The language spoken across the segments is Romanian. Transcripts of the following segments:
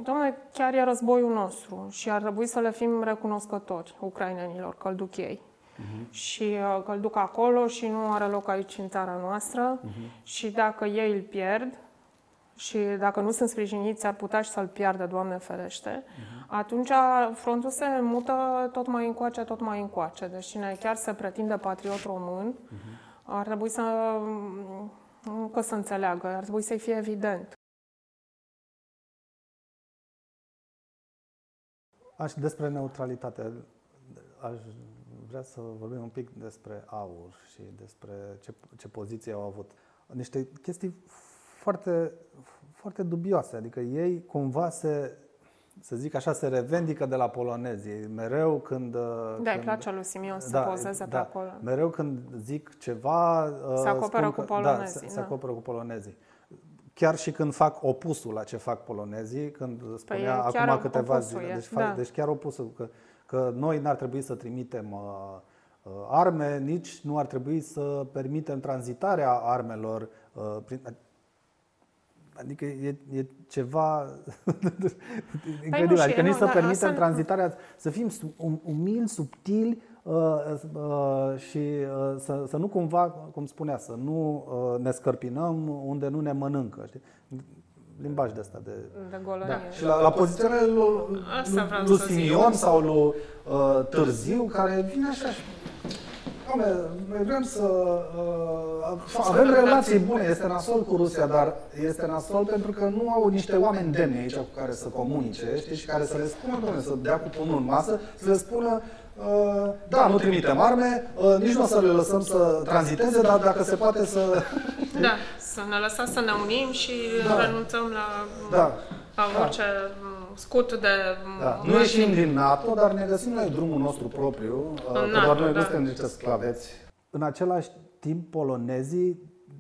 Dom'le, chiar e războiul nostru și ar trebui să le fim recunoscători ucrainenilor că îl duc ei. Și că îl duc acolo și nu are loc aici în țara noastră. Și dacă ei îl pierd și dacă nu sunt sprijiniți, ar putea și să-l piardă, Doamne ferește, atunci frontul se mută tot mai încoace, tot mai încoace. Deci cine chiar se pretinde patriot român, ar trebui să, nu că să înțeleagă, ar trebui să-i fie evident. Despre neutralitate, aș vrea să vorbim un pic despre AUR și despre ce poziție au avut. Niște chestii foarte, foarte dubioase, adică ei cumva să zic așa, se revendică de la polonezi. Mereu când... Da, îi place lui Simion să pozeze pe acolo. Mereu când zic ceva... Se acoperă cu polonezii. Da, se acoperă cu polonezii. Chiar și când fac opusul la ce fac polonezii, când spunea acum câteva zile, deci chiar opusul, că noi n-ar trebui să trimitem arme, nici nu ar trebui să permitem tranzitarea armelor. Adică e ceva incredibil. Adică nici să permitem tranzitarea, să fim umili, subtili și să nu cumva, cum spunea, să nu ne scărpinăm unde nu ne mănâncă. Știi? Limbaj de ăsta de golărie. Da. Și la poziționarea lui Simion sau lui Târziu, care vine așa. Noi vrem să avem relații bune, este nasol cu Rusia, dar este nasol pentru că nu au niște oameni demni aici cu care să comunice, știi, și care să le spună, doamne, să dea cu pumnul în masă, să le spună, da, nu trimitem arme, nici nu o să le lăsăm să tranziteze, dar dacă se poate să... Da, să ne lăsați să ne unim și renunțăm la orice scut de... Da. Nu ieșim din NATO, dar ne găsim noi drumul nostru propriu, că doar noi nu suntem niște sclaveți. În același timp, polonezii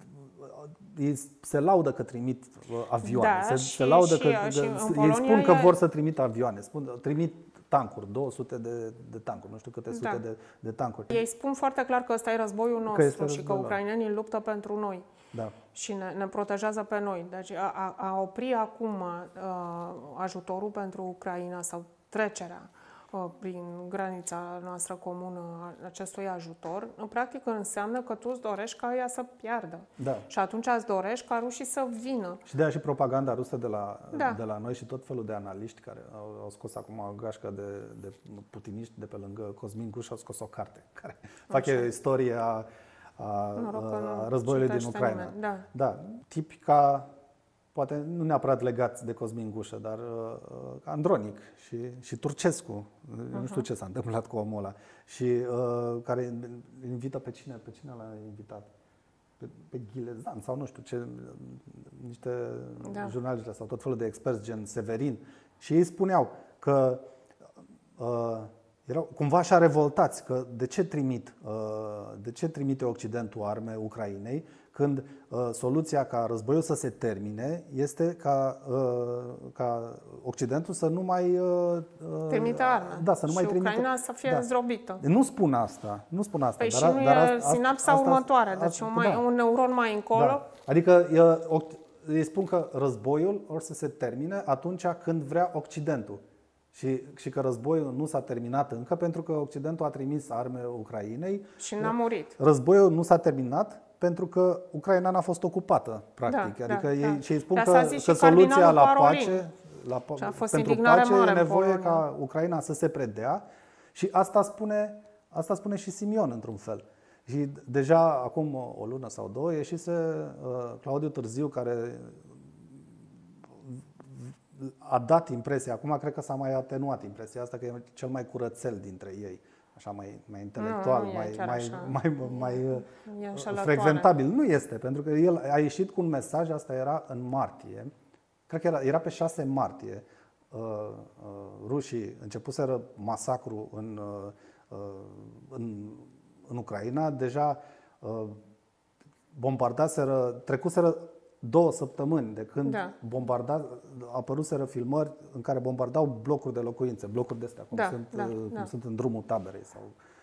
se laudă că trimit avioane. Se laudă că ei spun că vor să trimită avioane. Trimit tancuri, 200 de tancuri, nu știu câte sute de tancuri. Ei spun foarte clar că ăsta e războiul nostru și că ucrainenii luptă pentru noi. Da. Și ne protejează pe noi. Deci a opri acum ajutorul pentru Ucraina sau trecerea prin granița noastră comună a acestui ajutor, în practică înseamnă că tu îți dorești ca ea să piardă. Da. Și atunci îți dorești ca rușii să vină. Și de aia și propaganda rusă de la noi și tot felul de analiști care au scos acum o gașcă de putiniști de pe lângă Cosmin Guș, au scos o carte care face istoria a războiului din Ucraina. Da, tipica, poate nu neapărat legați de Cosmin Gușă, dar Andronic și Turcescu, nu știu ce s-a întâmplat cu omul ăla, și care invită pe cine l-a invitat? Pe Ghilezan sau nu știu ce, niște jurnaliști sau tot felul de experți gen Severin, și ei spuneau că erau cumva așa revoltați că de ce trimite Occidentul arme Ucrainei când soluția ca războiul să se termine este ca Occidentul să nu mai trimite arme. Da, să nu și mai trimite. Ucraina să fie zdrobită. Nu spun asta. Păi și nu e sinapsa următoare, deci un neuron mai încolo. Da. Adică ei spun că războiul or să se termine atunci când vrea Occidentul. Și că războiul nu s-a terminat încă pentru că Occidentul a trimis arme Ucrainei. Și n-a murit. Războiul nu s-a terminat pentru că Ucraina n-a fost ocupată, practic. Adică ei spun că soluția la pace, pentru pace e nevoie ca Ucraina să se predea, și asta spune și Simion într-un fel. Și deja acum o lună sau două ieșise Claudiu Târziu, care a dat impresia, acum cred că s-a mai atenuat impresia asta, că e cel mai curățel dintre ei, așa mai intelectual, mai frecventabil. Nu este, pentru că el a ieșit cu un mesaj, asta era în martie, cred că era pe 6 martie, rușii începuseră masacru în Ucraina, deja trecuseră 2 săptămâni de când apăruseră filmări în care bombardau blocuri de locuințe, blocuri de astea, cum sunt în drumul taberei sau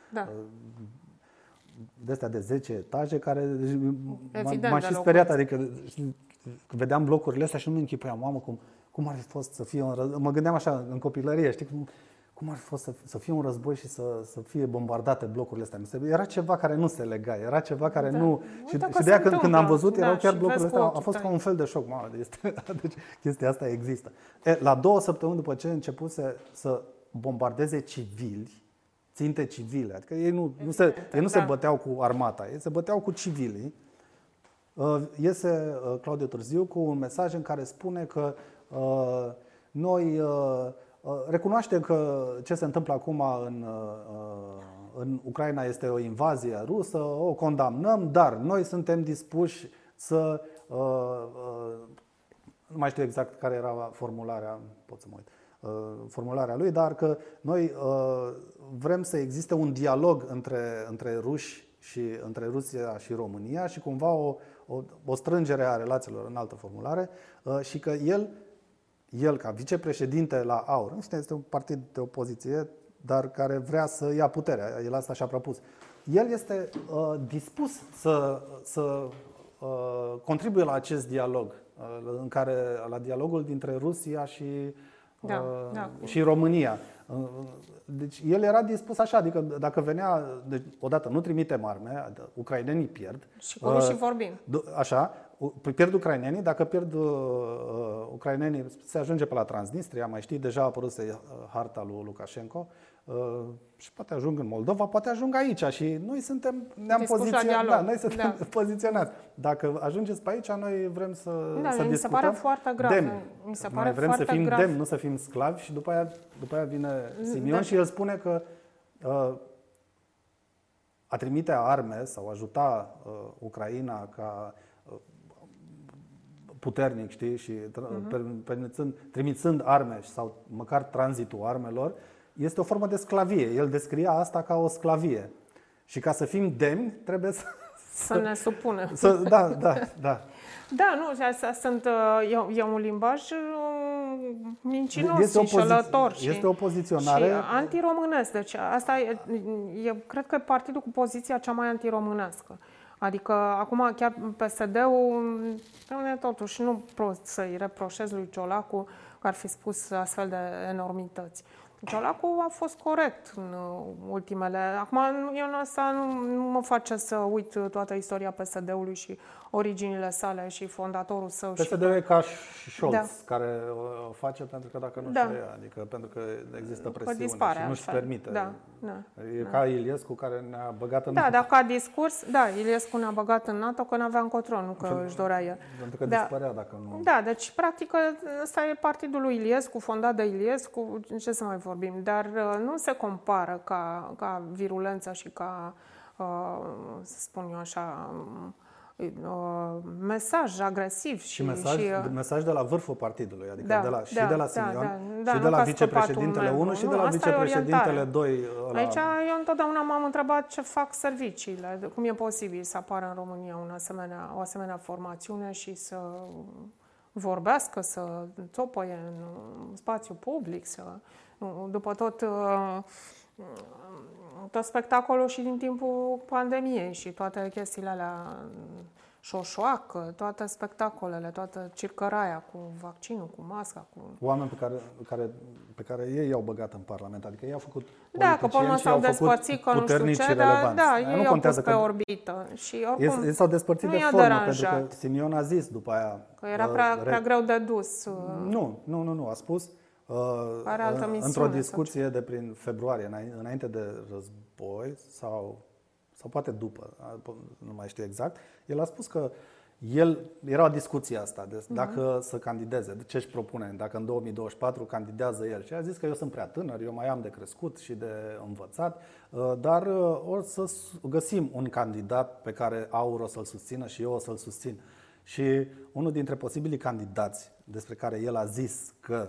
de astea de 10 etaje, care m-a și speriat, adică vedeam blocurile astea și nu-mi închipuiam, mamă, cum ar fi fost să fie un război. Mă gândeam așa în copilărie, știi, cum ar fi fost să fie un război și să fie bombardate blocurile astea. Era ceva care nu se lega, era ceva care nu... Și de aia când am văzut, erau chiar blocurile astea, a fost ca un fel de șoc. Mamă, deci chestia asta există. La 2 săptămâni după ce începuse să bombardeze civili, ținte civile, adică ei nu se băteau cu armata, ei se băteau cu civilii, iese Claudiu Târziu cu un mesaj în care spune că noi recunoaștem că ce se întâmplă acum în Ucraina este o invazie rusă, o condamnăm, dar noi suntem dispuși să... nu mai știu exact care era formularea, pot să mă uit, formularea lui, dar că noi vrem să existe un dialog între ruși și între Rusia și România și cumva o strângere a relațiilor în altă formulare și că el ca vicepreședinte la AUR, este un partid de opoziție, dar care vrea să ia puterea, el asta și-a propus. El este dispus să contribuie la acest dialog, la dialogul dintre Rusia și România. Deci el era dispus așa, adică dacă venea, deci, odată nu trimitem arme, ucrainenii pierd. Și cu rușii vorbim. Așa, pierd ucrainenii, dacă pierd ucrainenii se ajunge pe la Transnistria, mai știi, deja a apărut harta lui Lukashenko și poate ajung în Moldova, poate ajung aici și noi ne-am poziționat, noi suntem poziționați. Dacă ajungeți pe aici, noi vrem să discutăm. Mi se pare foarte grav. Noi vrem să fim demni, nu să fim sclavi și după aia vine Simion și el spune că a trimite arme sau ajuta Ucraina ca puternic, știi, și trimițând arme sau măcar tranzitul armelor, este o formă de sclavie. El descria asta ca o sclavie. Și ca să fim demni, trebuie să ne supunem. Da. Da, nu, e un limbaj mincinos și înșelător. Este o poziționare... Și antiromânesc. Deci asta cred că e partidul cu poziția cea mai antiromânească. Adică acum chiar PSD-ul, totuși nu pot să-i reproșez lui Ciolacu că ar fi spus astfel de enormități. Ciolacu a fost corect în ultimele... Acum, nu mă face să uit toată istoria PSD-ului și originile sale și fondatorul său. PSD-ul e ca Scholz, care o face pentru că dacă nu și-o ia, adică pentru că există presiune și nu-și permite. E ca Iliescu care ne-a băgat în NATO. Dar ca discurs, Iliescu ne-a băgat în NATO că n-avea încotro, nu că își dorea el. Pentru că dispărea dacă nu... Deci practic ăsta e partidul lui Iliescu, fondat de Iliescu, ce să mai vorbim, dar nu se compară ca virulența și ca, să spun eu așa, mesaj agresiv și mesaj de la vârful partidului, adică de la Simion și de la vicepreședintele 1 și de la vicepreședintele 2. Aici eu întotdeauna m-am întrebat ce fac serviciile, cum e posibil să apară în România o asemenea formațiune și să vorbească, să țopăie în spațiu public, după tot spectacolul și din timpul pandemiei și toate chestiile alea, șoșoacă, toate spectacolele, toată circăraia cu vaccinul, cu masca, cu... Oameni pe care ei i-au băgat în Parlament, adică ei au făcut că pe urmă s-au despărțit, că nu știu ce, dar ei au pus pe orbită. Și oricum, ei s-au despărțit de formă, pentru că Simion a zis după aia... Că era prea greu de dus. Nu, a spus... într-o discuție de prin februarie, înainte de război sau poate după, nu mai știu exact, el a spus că era o discuție asta, dacă să candideze, de ce își propune, dacă în 2024 candidează el. Și a zis că eu sunt prea tânăr, eu mai am de crescut și de învățat, dar o să găsim un candidat pe care AUR o să-l susțină și eu o să-l susțin. Și unul dintre posibilii candidați despre care el a zis că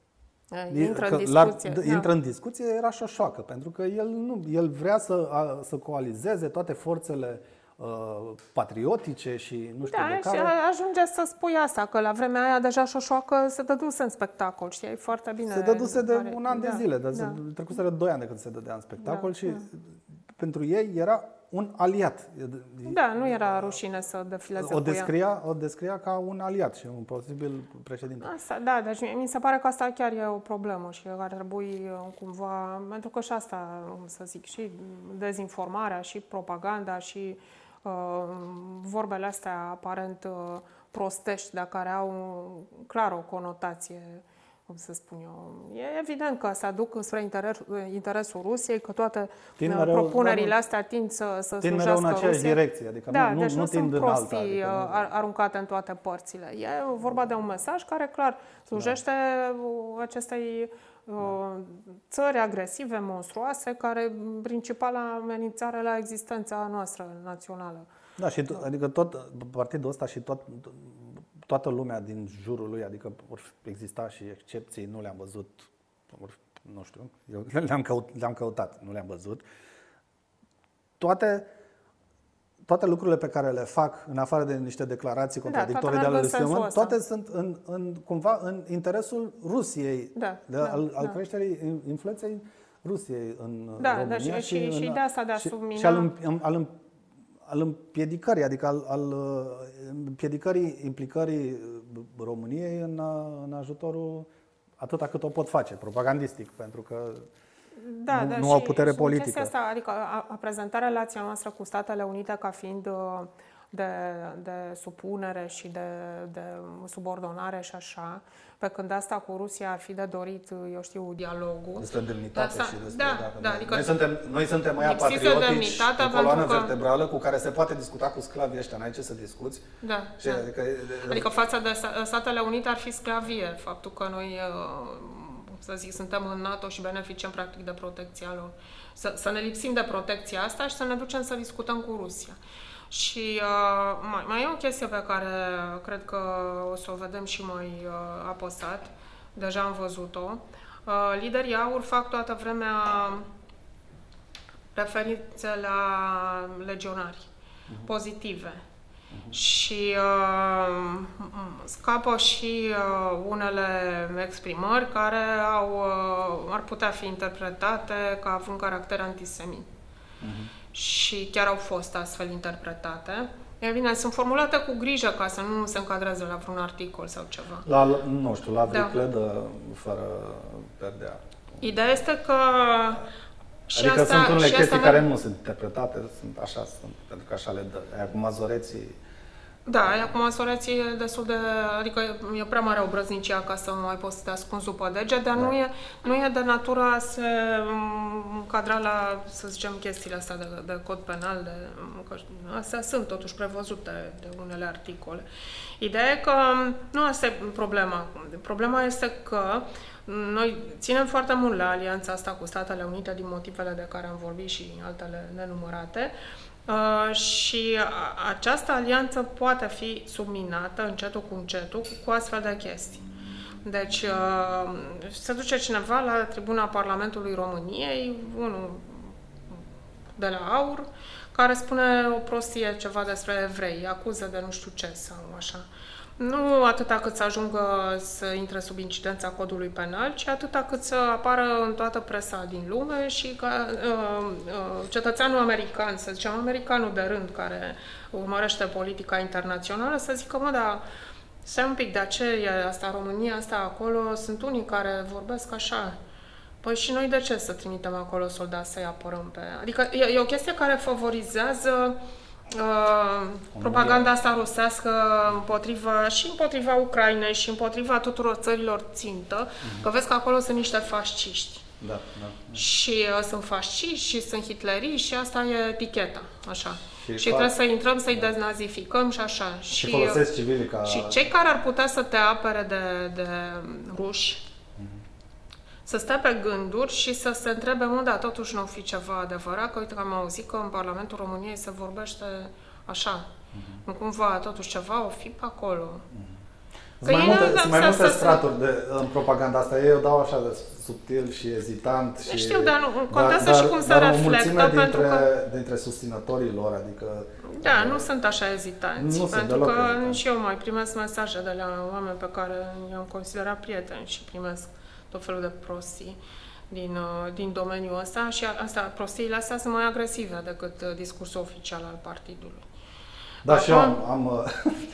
intră în discuție era Șoșoacă, pentru că el vrea să coalizeze toate forțele patriotice și nu știu de care. Și ajunge să spui asta, că la vremea aia deja Șoșoacă se dăduse în spectacol, știai foarte bine. Se dăduse de un an de zile, trecuseră 2 ani de când se dădea în spectacol și pentru ei era un aliat. Da, nu era rușine să defileze cu ea. O descria ca un aliat și un posibil președinte. Asta, da, deci mi se pare că asta chiar e o problemă și ar trebui cumva, pentru că și asta, să zic, și dezinformarea, și propaganda, și vorbele astea aparent prostești, dar care au clar o conotație, cum să spun eu. E evident că se aduc spre interesul Rusiei, că toate propunerile astea tind să slujească în aceeași direcție, adică deci nu sunt tind prostii în alta, aruncate în toate părțile. E vorba de un mesaj care clar slujește acestei țări agresive, monstruoase, care principala amenințare la existența noastră națională. Da, și adică tot partidul ăsta și toată lumea din jurul lui, adică vor exista și excepții, nu le-am văzut, nu știu, eu le-am căutat, nu le-am văzut. Toate lucrurile pe care le fac, în afară de niște declarații contradictorii de ale lui Simon, toate sunt cumva în interesul Rusiei, al creșterii influenței Rusiei în România și de asta de a submina și al împiedicării, adică al împiedicării implicării României în ajutorul atâta cât o pot face, propagandistic, pentru că nu au putere politică. Chestia asta, adică a prezenta relația noastră cu Statele Unite ca fiind de supunere și de subordonare și așa, pe când asta cu Rusia ar fi de dorit, eu știu, dialogul. Despre demnitate și despre... adică noi suntem mai patriotici, o coloană vertebrală cu care se poate discuta cu sclavii ăștia, n-ai ce să discuți. Adică față de Statele Unite ar fi sclavie, faptul că noi, să zic, suntem în NATO și beneficiem practic de protecția lor. Să ne lipsim de protecția asta și să ne ducem să discutăm cu Rusia. Și mai e o chestie pe care cred că o să o vedem și mai apăsat. Deja am văzut-o. Liderii AUR fac toată vremea referințe la legionari pozitive. Și scapă și unele exprimări care ar putea fi interpretate ca având caracter antisemit. Și chiar au fost astfel interpretate. E bine, sunt formulate cu grijă ca să nu se încadreze la vreun articol sau ceva. Nu știu, la vricledă fără perdea. Ideea este că adică sunt unele chestii care nu sunt interpretate, sunt așa, pentru că așa le dă. Acum mazoreții... Da, acum soreții e destul de... Adică e prea mare obrăznicia ca să mai poți să te ascunzi după deget, dar nu e de natura a se încadra la, să zicem, chestiile astea de cod penal. Astea sunt totuși prevăzute de unele articole. Ideea e că nu asta e problema. Problema este că noi ținem foarte mult la alianța asta cu Statele Unite din motivele de care am vorbit și altele nenumărate. Și această alianță poate fi subminată încetul cu încetul cu astfel de chestii. Deci se duce cineva la tribuna Parlamentului României, unul de la AUR, care spune o prostie ceva despre evrei, acuză de nu știu ce sau așa. Nu atâta cât să ajungă să intre sub incidența codului penal, ci atâta cât să apară în toată presa din lume și ca cetățeanul american, să zicem, americanul de rând care urmărește politica internațională, să zică, mă, dar stai un pic, de ce e asta România, asta acolo, sunt unii care vorbesc așa. Păi și noi de ce să trimitem acolo soldați să-i apărăm pe... Adică e o chestie care favorizează propaganda asta rusească împotriva Ucrainei și împotriva tuturor țărilor țintă, că vezi că acolo sunt niște fasciști. Da. Și sunt fasciști și sunt hitleriști și asta e eticheta, așa. Și trebuie să intrăm să-i deznazificăm și așa. Și folosesc civilii ca... Și cei care ar putea să te apere de ruși, să stea pe gânduri și să se întrebe, mă, da, totuși nu o fi ceva adevărat, că uite că am auzit că în Parlamentul României se vorbește așa. Nu cumva totuși ceva o fi pe acolo. Sunt mai multe straturi în propaganda asta. Ei o dau așa de subtil și ezitant. Și, știu, dar nu contează și cum se reflectă, pentru că... dintre susținătorii lor, adică... Da, nu sunt așa ezitanți, nu pentru că și eu mai primesc mesaje de la oameni pe care i-am considerat prieteni și primesc tot felul de prostii din domeniul ăsta și prostiile astea sunt mai agresive decât discursul oficial al partidului. Da, și eu am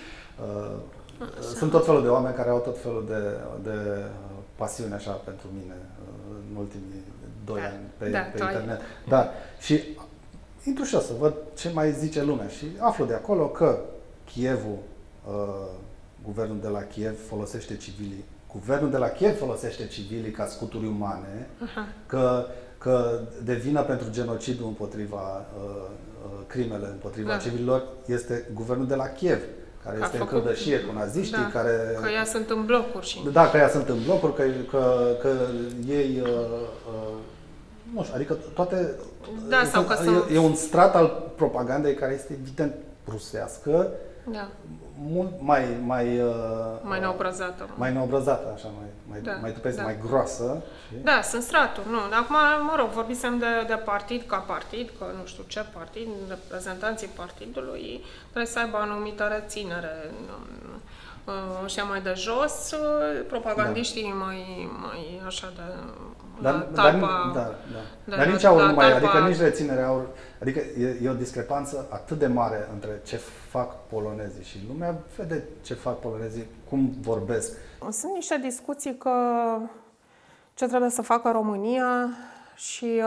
sunt tot felul de oameni care au tot felul de pasiune așa pentru mine în ultimii 2 ani pe internet. Da, și intru și eu să văd ce mai zice lumea și aflu de acolo că Kievul, guvernul de la Kiev folosește civilii. Guvernul de la Kiev folosește civilii ca scuturi umane, că de vină pentru genocidul împotriva crimele împotriva civililor este guvernul de la Kiev, care este în căldășie cu naziștii, care... Că ea sunt în blocuri și... Da, că ea sunt în blocuri, că ei... nu știu, adică toate... Da, sau că e un strat al propagandei care este evident rusească, mult mai neobrăzată. Mai neobrăzată, așa, mai tupesc, mai groasă. Da, sunt straturi, nu. Acum, mă rog, vorbisem de partid ca partid, că nu știu ce partid, reprezentanții partidului trebuie să aibă anumită reținere. Ăștia mai de jos, propagandiștii mai așa de... Dar nici au numai, adică nici reținere au, adică e o discrepanță atât de mare între ce fac polonezii și lumea vede ce fac polonezii, cum vorbesc. Sunt niște discuții că ce trebuie să facă România și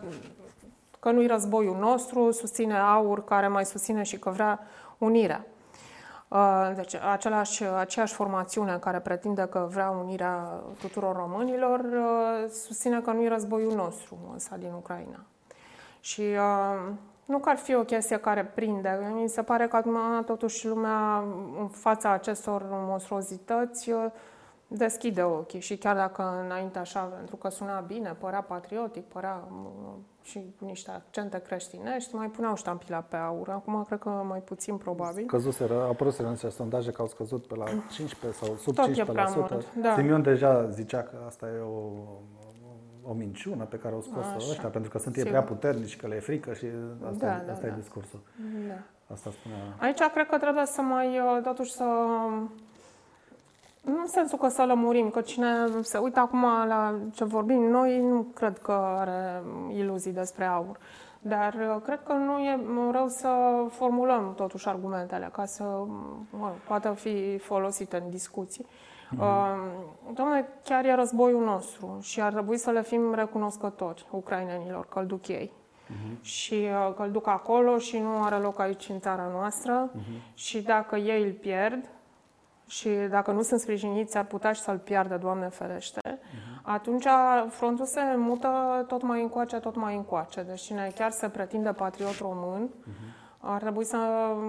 că nu-i războiul nostru, susține AUR, care mai susține și că vrea unirea. Deci aceeași formațiune care pretinde că vrea unirea tuturor românilor susține că nu e războiul nostru ăsta din Ucraina. Și nu că ar fi o chestie care prinde. Mi se pare că acum totuși lumea în fața acestor monstruozități deschide ochii și chiar dacă înainte așa, pentru că suna bine, părea patriotic, părea și cu niște accente creștinești, mai puneau ștampila pe AUR. Acum cred că mai puțin probabil. Au apărut niște sondaje că au scăzut pe la 15 sau sub tot 15%. Da. Simion deja zicea că asta e o minciună pe care au scos-o ăștia, pentru că sunt ei prea puternici, că le e frică și asta e discursul. Da. Asta spunea. Aici cred că trebuie să mai, totuși să... Nu în sensul că să lămurim, că cine se uită acum la ce vorbim noi, nu cred că are iluzii despre AUR. Dar cred că nu e rău să formulăm totuși argumentele, ca să poată fi folosite în discuții. Dom'le, chiar e războiul nostru și ar trebui să le fim recunoscători ucrainenilor că îl duc ei. Și că îl duc acolo și nu are loc aici în țara noastră. Și dacă ei îl pierd, și dacă nu sunt sprijiniți, ar putea și să-l piardă, Doamne ferește, atunci frontul se mută tot mai încoace. Deci cine chiar se pretinde patriot român, ar trebui să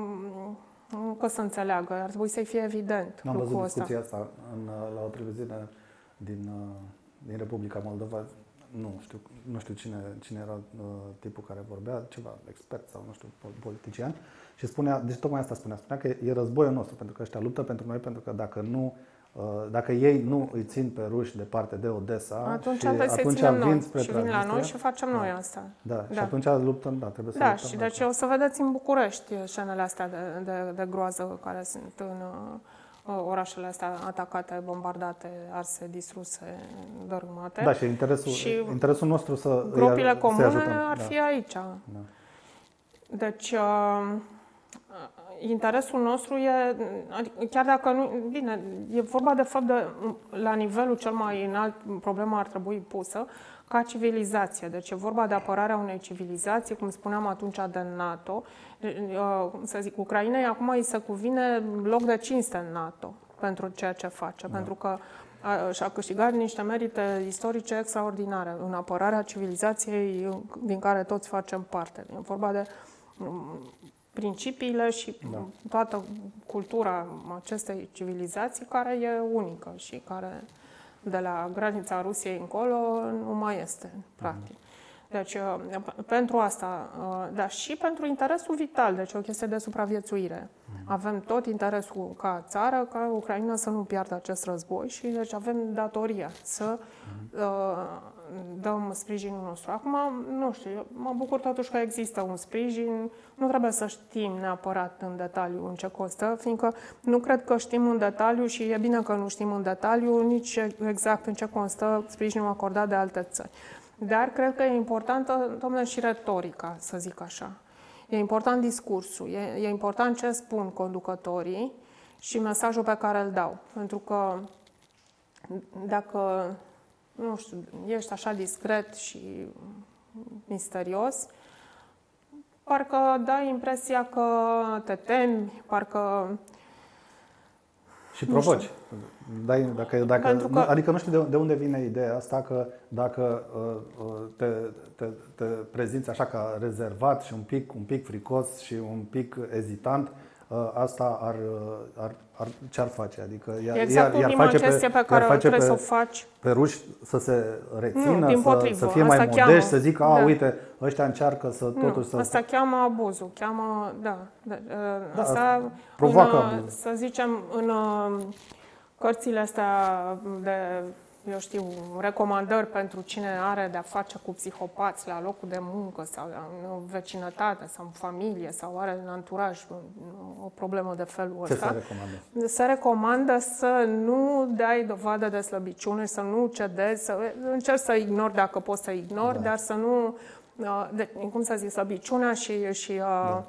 înțeleagă, ar trebui să-i fie evident. Am văzut discuția asta la o televiziune din Republica Moldova. Nu știu cine era tipul care vorbea, ceva expert sau nu știu, politician. Și spunea, deci tocmai asta spunea că e războiul nostru, pentru că ăștia luptă pentru noi, pentru că dacă ei nu îi țin pe ruși departe de Odessa, atunci vin spre și vin la noi și facem noi asta. Da, și atunci luptăm, trebuie să luptăm. Și deci o să vedeți în București scenele astea de groază care sunt în orașele astea atacate, bombardate, arse, distruse, dărâmate. Da, și interesul nostru să gropile comune ajutăm. ar fi aici. Da. Deci, interesul nostru e, chiar dacă nu, bine, e vorba de fapt la nivelul cel mai înalt, problema ar trebui pusă ca civilizație. Deci e vorba de apărarea unei civilizații, cum spuneam atunci, de NATO. Să zic, Ucrainei acum îi se cuvine loc de cinste în NATO pentru ceea ce face, pentru că și-a câștigat niște merite istorice extraordinare în apărarea civilizației din care toți facem parte. E vorba de principiile și toată cultura acestei civilizații care e unică și care de la granița Rusiei încolo nu mai este, practic. Deci, pentru asta, dar și pentru interesul vital, deci o chestie de supraviețuire. Avem tot interesul ca țară, ca Ucraina să nu piardă acest război și deci avem datoria să dăm sprijinul nostru. Acum, nu știu, eu mă bucur totuși că există un sprijin, nu trebuie să știm neapărat în detaliu în ce costă, fiindcă nu cred că știm în detaliu și e bine că nu știm în detaliu nici exact în ce constă sprijinul acordat de alte țări. Dar cred că e importantă, domnule, și retorica, să zic așa. E important discursul, e important ce spun conducătorii și mesajul pe care îl dau. Pentru că dacă, nu știu, ești așa discret și misterios, parcă dai impresia că te temi, parcă... Și provoci. Adică nu știu de unde vine ideea asta că dacă te prezinți așa ca rezervat și un pic fricos și un pic ezitant, asta ce-ar face? Adică exact ultima chestie pe care trebuie să o faci. Pe ruși să se rețină, să fie mai modești, să zică, uite, ăștia încearcă să totuși să... Asta cheamă abuzul, asta provoacă abuzul. Să zicem, în cărțile astea de, eu știu, recomandări pentru cine are de-a face cu psihopați la locul de muncă sau în vecinătate sau în familie sau are în anturaj o problemă de felul ăsta. Ce se recomandă? Se recomandă să nu dai dovadă de slăbiciune, să nu cedezi, să încerci să ignori dacă poți să ignori, dar să nu, cum să zic, slăbiciunea și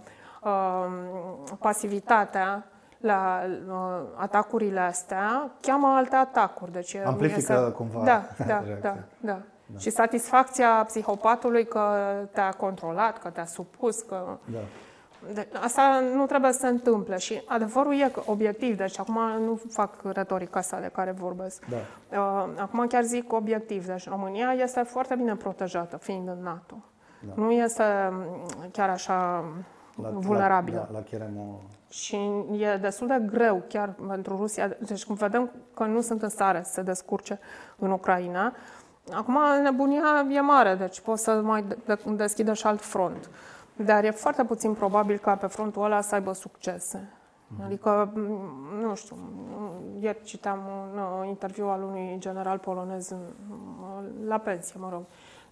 pasivitatea la atacurile astea cheamă alte atacuri. Deci amplifică cumva reacția. Da. Și satisfacția psihopatului că te-a controlat, că te-a supus, că... Asta nu trebuie să se întâmple și adevărul e obiectiv, deci acum nu fac retorica asta de care vorbesc. Acum chiar zic obiectiv, deci România este foarte bine protejată fiind în NATO. Nu este chiar așa vulnerabilă. La Cheremul. Și e destul de greu chiar pentru Rusia. Deci cum vedem că nu sunt în stare să se descurce în Ucraina, acum nebunia e mare, deci pot să mai deschidă și alt front. Dar e foarte puțin probabil ca pe frontul ăla să aibă succese. Adică, nu știu, ieri citeam un interviu al unui general polonez la pensie, mă rog,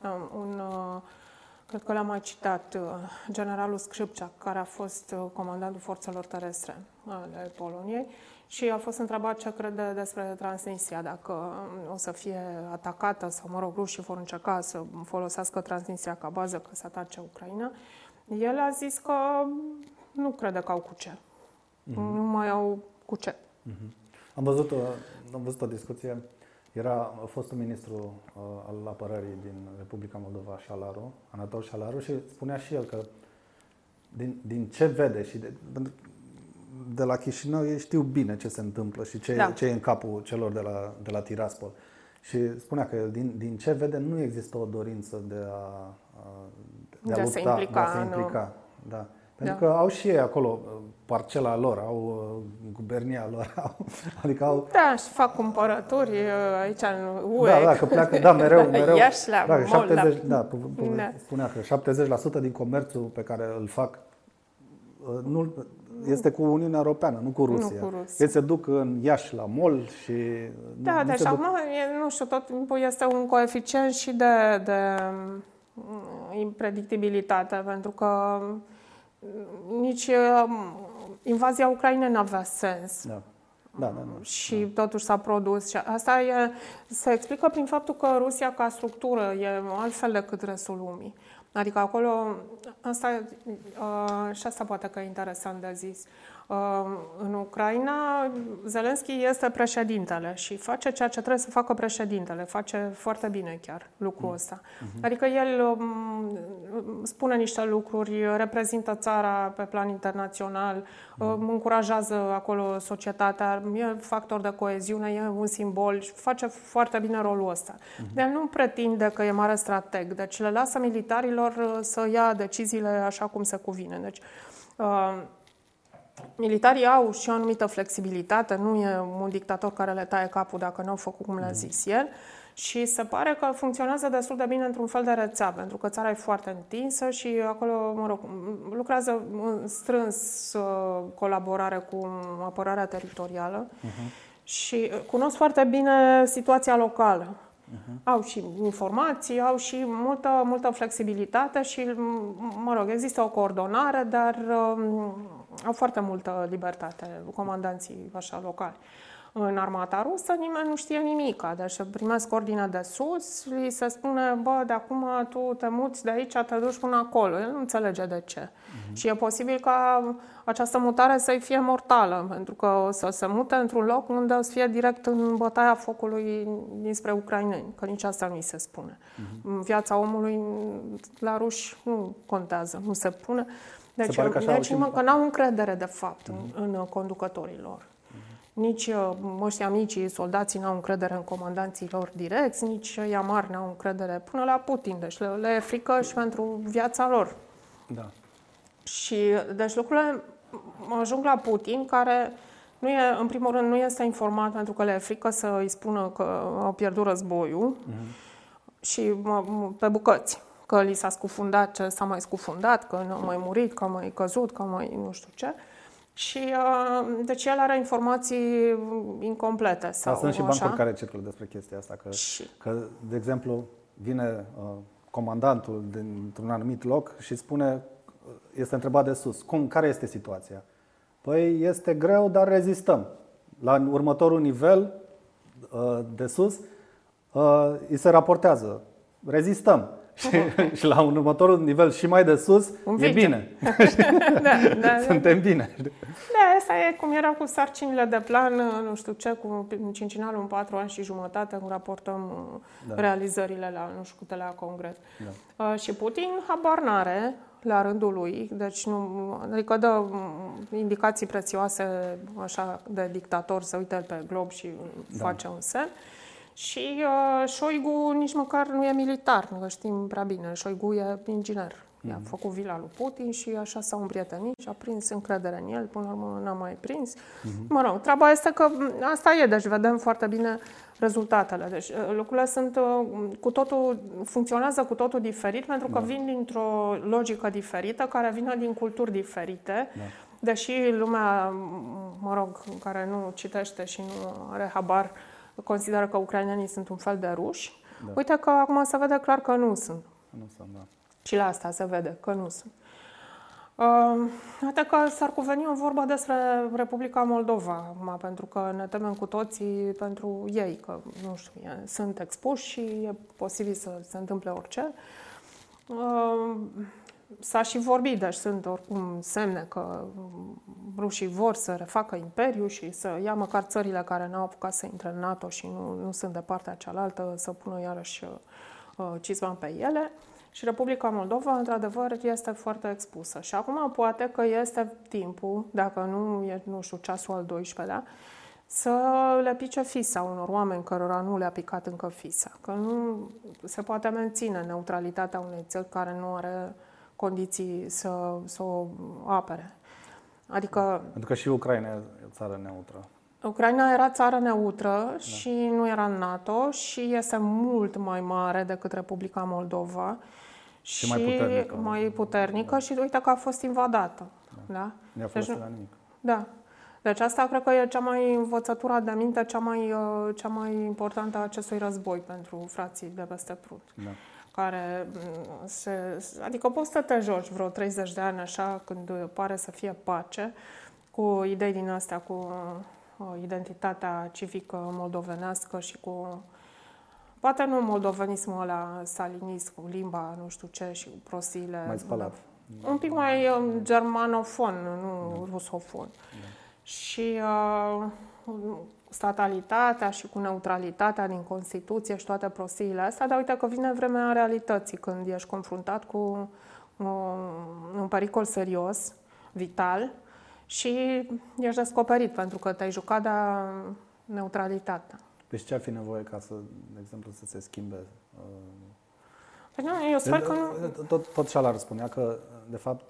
cred că l-am mai citat, generalul Scripcea, care a fost comandantul forțelor terestre ale Poloniei și a fost întrebat ce crede despre Transnistria, dacă o să fie atacată sau, mă rog, rușii vor încerca să folosească Transnistria ca bază că să atace Ucraina. El a zis că nu crede că au cu ce. Nu mai au cu ce. Am văzut o discuție. Era fostul ministru al apărării din Republica Moldova, Anatol Șalaru, și spunea și el că din ce vede și de la Chișinău ei știu bine ce se întâmplă și ce e în capul celor de la Tiraspol. Și spunea că din ce vede nu există o dorință de a lupta, de a se implica. Da. Pentru că au și ei acolo parcela lor, au gubernia lor, adică au... Da, și fac cumpărături aici în UE. Da, că pleacă, mereu. Iași la Mol, spunea că 70% din comerțul pe care îl fac nu este cu Uniunea Europeană, nu cu Rusia. Ei se duc în Iași la Mol și... Da, deci acum, nu știu, tot timpul este un coeficient și de impredictibilitate, pentru că nici invazia Ucrainei n-avea sens. Da. Și totuși s-a produs. Și asta se explică prin faptul că Rusia ca structură e altfel decât restul lumii. Adică acolo, și asta poate că e interesant de zis. În Ucraina, Zelenski este președintele și face ceea ce trebuie să facă președintele. Face foarte bine chiar lucrul ăsta. Adică el spune niște lucruri, reprezintă țara pe plan internațional, încurajează acolo societatea, e factor de coeziune, e un simbol și face foarte bine rolul ăsta. Dar nu pretinde că e mare strateg, deci le lasă militarilor să ia deciziile așa cum se cuvine. Deci, militarii au și o anumită flexibilitate, nu e un dictator care le taie capul dacă n-au făcut cum le-a zis el Și se pare că funcționează destul de bine într-un fel de rețea, pentru că țara e foarte întinsă și acolo, mă rog, lucrează în strâns colaborare cu apărarea teritorială și cunosc foarte bine situația locală. Au și informații, au și multă flexibilitate și, mă rog, există o coordonare, dar au foarte multă libertate comandanții așa locali. În armata rusă nimeni nu știe nimic, deci primesc ordine de sus, li se spune, bă, de acum tu te muți de aici, te duci până acolo. El nu înțelege de ce. Și e posibil ca această mutare să-i fie mortală, pentru că o să se mute într-un loc unde o să fie direct în bătaia focului dinspre ucraineni, că nici asta nu-i se spune. Viața omului la ruși nu contează, nu se pune. Deci, că n-au încredere, de fapt, în conducătorii lor. Nici ăștia micii, soldații, n-au încredere în comandanții lor direcți, nici ăia mari n-au încredere până la Putin. Deci le e frică și pentru viața lor. Da. Și deci lucrurile ajung la Putin, care nu e, în primul rând nu este informat pentru că le e frică să îi spună că au pierdut războiul și pe bucăți. Că li s-a scufundat ce s-a mai scufundat, că n-a mai murit, că a mai căzut, că a mai nu știu ce. Și deci el are informații incomplete. Sau sunt și bancuri care circulă despre chestia asta. Că de exemplu, vine comandantul dintr-un anumit loc și spune, este întrebat de sus, care este situația? Păi este greu, dar rezistăm. La următorul nivel de sus îi se raportează, rezistăm. Și la un următorul nivel și mai de sus, e bine. Suntem bine. Da, asta e cum era cu sarcinile de plan, nu știu ce, cu cincinalul în 4 ani și jumătate, când raportăm realizările la, nu știu câte, la congres. Și Putin habar n-are la rândul lui, deci adică dă indicații prețioase așa de dictator, să uite pe glob și face un semn. Și Șoigu nici măcar nu e militar, că știm prea bine. Șoigu e inginer. I-a făcut vila lui Putin și așa s-au împrietenit și a prins încredere în el. Până la urmă n-a mai prins. Mă rog, treaba este că asta e, deci vedem foarte bine rezultatele. Deci lucrurile sunt funcționează cu totul diferit, pentru că vin dintr-o logică diferită, care vine din culturi diferite. Deși lumea, mă rog, care nu citește și nu are habar, consideră că ucrainenii sunt un fel de ruși. Uite că acum se vede clar că nu sunt. Și la asta se vede că nu sunt. Uite că s-ar cuveni o vorbă despre Republica Moldova acum, pentru că ne temem cu toții pentru ei, că, nu știu, sunt expuși și e posibil să se întâmple orice. S-a și vorbit, deci sunt oricum semne că rușii vor să refacă imperiul și să ia măcar țările care n-au apucat să intre în NATO și nu sunt de partea cealaltă, să pună iarăși cizma pe ele. Și Republica Moldova, într-adevăr, este foarte expusă. Și acum poate că este timpul, dacă nu e, nu știu, ceasul al 12-lea, să le pice fisa unor oameni cărora nu le-a picat încă fisa. Că nu se poate menține neutralitatea unei țări care nu are condiții să o apere. Adică... Pentru că și Ucraina e o țară neutră. Ucraina era țară neutră și nu era în NATO și este mult mai mare decât Republica Moldova. Și mai puternică. Și uite că a fost invadată. Da? Nu a fost la nimic. Da. Deci asta cred că e cea mai învățătura de minte, cea mai importantă a acestui război pentru frații de peste Prut. Da. Care adică poți să te joci vreo 30 de ani așa, când pare să fie pace, cu idei din astea, cu identitatea civică moldovenească și cu, poate nu moldovenismul ăla stalinist, cu limba, nu știu ce, și cu prostiile. Mai spălat. Un pic mai germanofon, nu rusofon. Da. Și statalitatea și cu neutralitatea din Constituție și toate prostiile astea, dar uite că vine vremea realității, când ești confruntat cu un pericol serios, vital, și ești descoperit pentru că te-ai jucat de neutralitatea. Deci ce ar fi nevoie ca să, de exemplu, să se schimbe? Eu sper că nu... Tot Șalar spunea că, de fapt,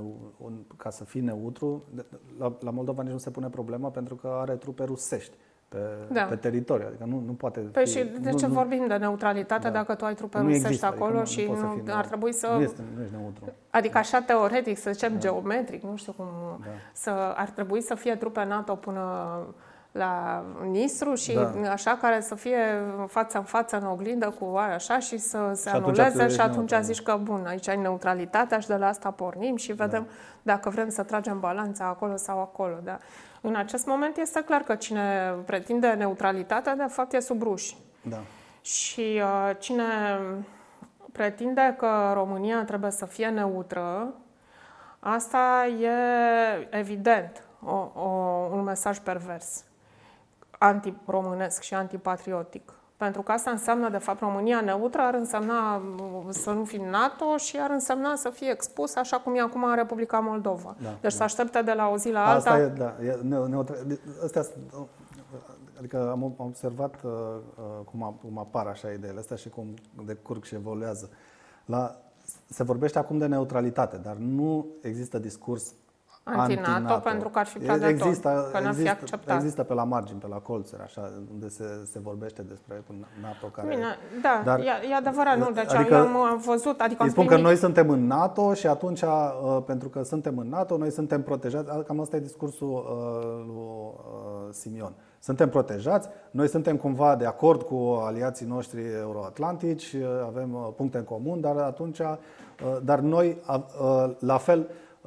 ca să fii neutru, la Moldova nici nu se pune problema pentru că are trupe rusești. pe teritoriu. Adică nu poate Păi și de ce vorbim de neutralitate dacă tu ai trupe rusești acolo adică și ar trebui să... Nu ești neutru. Adică așa teoretic, să zicem geometric, nu știu cum... ar trebui să fie trupe NATO până la Nistru și așa, care să fie față în față în oglindă cu aia așa și să se anuleze și atunci zici că bun, aici ai neutralitatea și de la asta pornim și vedem dacă vrem să tragem balanța acolo sau acolo. Da. În acest moment este clar că cine pretinde neutralitatea, de fapt, e sub ruși. Da. Și cine pretinde că România trebuie să fie neutră, asta e evident un mesaj pervers, anti-românesc și antipatriotic. Pentru că asta înseamnă, de fapt, România neutră ar însemna să nu fim NATO și ar însemna să fie expus așa cum e acum Republica Moldova. Deci să aștepte de la o zi la alta. Asta adică am observat cum apar așa ideile astea și cum decurg și evoluează. Se vorbește acum de neutralitate, dar nu există discurs anti-NATO, pentru că ar fi predator, că n-ar fi acceptat. Există pe la margini, pe la colțuri, așa, unde se vorbește despre NATO care... Bine, da, dar, e adevărat, nu, deci adică, eu am văzut... Adică îi spun că noi suntem în NATO și atunci, pentru că suntem în NATO, noi suntem protejați, cam asta e discursul lui Simion. Suntem protejați, noi suntem cumva de acord cu aliații noștri euroatlantici, avem puncte în comun, dar atunci, dar noi, la fel...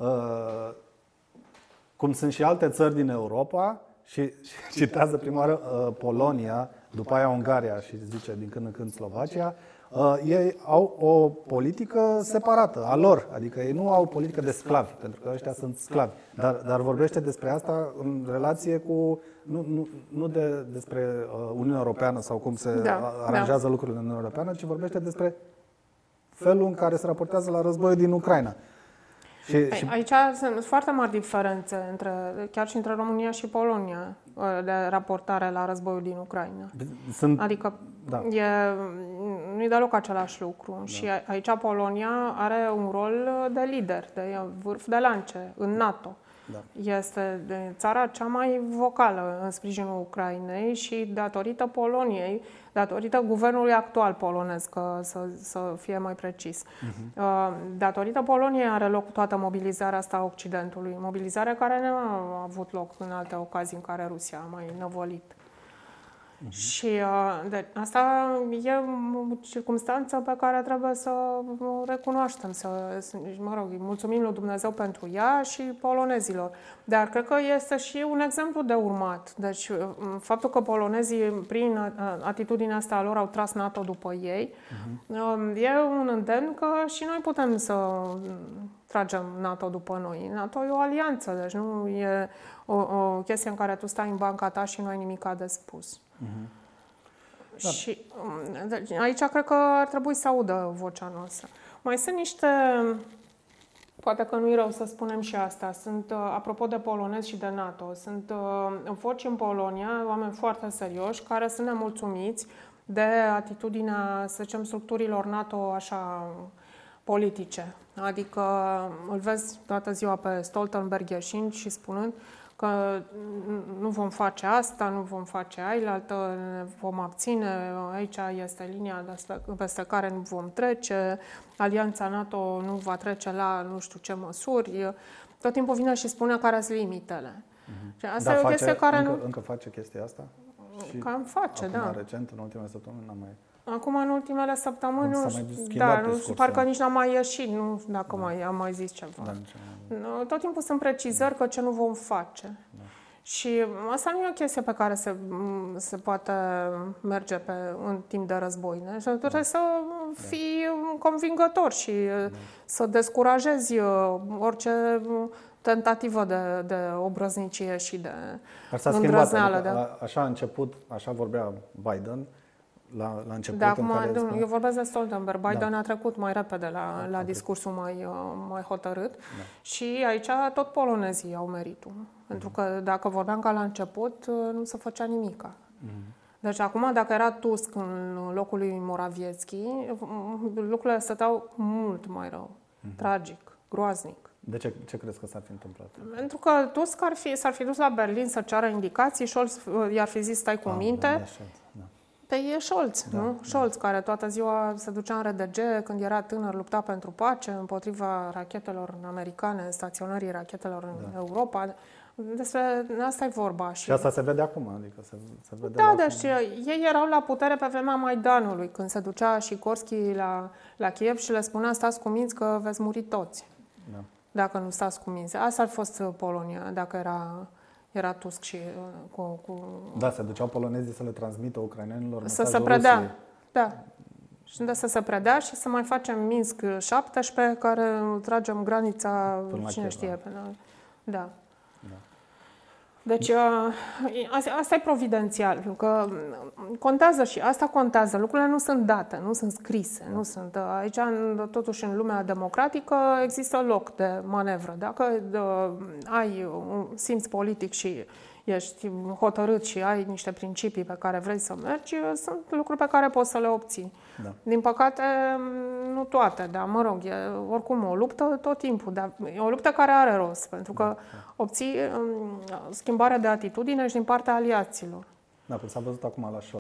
cum sunt și alte țări din Europa, și citează prima oară Polonia, după aia Ungaria și zice din când în când Slovacia, ei au o politică separată a lor, adică ei nu au o politică de sclavi, pentru că ăștia sunt sclavi, dar vorbește despre asta în relație cu, nu despre Uniunea Europeană sau cum se aranjează lucrurile în Uniunea Europeană, ci vorbește despre felul în care se raportează la războiul din Ucraina. Aici sunt foarte mari diferențe, chiar și între România și Polonia, de raportare la războiul din Ucraina. Adică nu e deloc același lucru. Și aici Polonia are un rol de lider, de vârf de lance în NATO. Este țara cea mai vocală în sprijinul Ucrainei și datorită Poloniei, datorită guvernului actual polonez, să fie mai precis, datorită Poloniei are loc toată mobilizarea asta a Occidentului, mobilizarea care nu a avut loc în alte ocazii în care Rusia a mai năvălit. Și asta e o circumstanță pe care trebuie să o recunoaștem, îi mulțumim lui Dumnezeu pentru ea și polonezilor. Dar cred că este și un exemplu de urmat. Deci faptul că polonezii, prin atitudinea asta lor, au tras NATO după ei, e un îndemn că și noi putem să tragem NATO după noi. NATO e o alianță, deci nu e o chestie în care tu stai în banca ta și nu ai nimic de spus. Și aici cred că ar trebui să audă vocea noastră. Mai sunt niște, poate că nu-i rău să spunem și asta, sunt, apropo de polonezi și de NATO, sunt voci în Polonia, oameni foarte serioși, care sunt nemulțumiți de atitudinea, să zicem, structurilor NATO așa politice. Adică îl vezi toată ziua pe Stoltenberg ieșind și spunând că nu vom face asta, nu vom face ailaltă, ne vom abține, aici este linia peste care nu vom trece, Alianța NATO nu va trece la nu știu ce măsuri. Tot timpul vine și spune care sunt limitele. Și asta e o chestie care încă face chestia asta? Cam face, da. Recent, în ultimele săptămâni, n-am mai... Acum, în ultimele săptămâni, parcă nici n-am mai ieșit, nu știu dacă am mai zis ceva. Tot timpul sunt precizări că ce nu vom face. Și asta nu e o chestie pe care se poate merge în timp de război. Ne? Și trebuie să fii convingător și să descurajezi orice tentativă de obrăznicie și de îndrăzneală. Adică, așa a început, așa vorbea Biden la început. Da, acum, eu vorbesc de Stoltenberg. Biden a trecut mai repede la discursul mai hotărât. Și aici tot polonezii au meritul. Pentru că dacă vorbeam ca la început, nu se făcea nimica. Deci acum, dacă era Tusk în locul lui Morawiecki, lucrurile stăteau mult mai rău. Tragic, groaznic. De ce crezi că s-ar fi întâmplat? Pentru că Tusk s-ar fi dus la Berlin să ceară indicații, Scholz i-ar fi zis stai cu minte. Da. Păi e Scholz, nu? Da. Scholz, care toată ziua se ducea în RDG, când era tânăr, lupta pentru pace, împotriva rachetelor americane, staționării rachetelor în Europa. Despre asta e vorba. Și asta se vede acum, adică se vede deci ei erau la putere pe vremea Maidanului, când se ducea Sikorski la Kiev și le spunea stați cu minți că veți muri toți. Da. Dacă nu stați cu minți. Asta a fost Polonia, dacă era Tusk și cu... Da, se duceau polonezii să le transmită ucrainenilor să se predea. Da. Și să se predea și să mai facem Minsk 17, care tragem granița, cine știe. Da. Deci, asta e providențial, pentru că contează și asta contează. Lucrurile nu sunt date, nu sunt scrise, nu sunt... Aici, totuși, în lumea democratică, există loc de manevră. Dacă ai un simț politic și ești hotărât și ai niște principii pe care vrei să mergi, sunt lucruri pe care poți să le obții. Da. Din păcate, nu toate, dar mă rog, e oricum o luptă tot timpul, dar e o luptă care are rost, pentru că obții schimbarea de atitudine și din partea aliaților. Da, s-a văzut acum la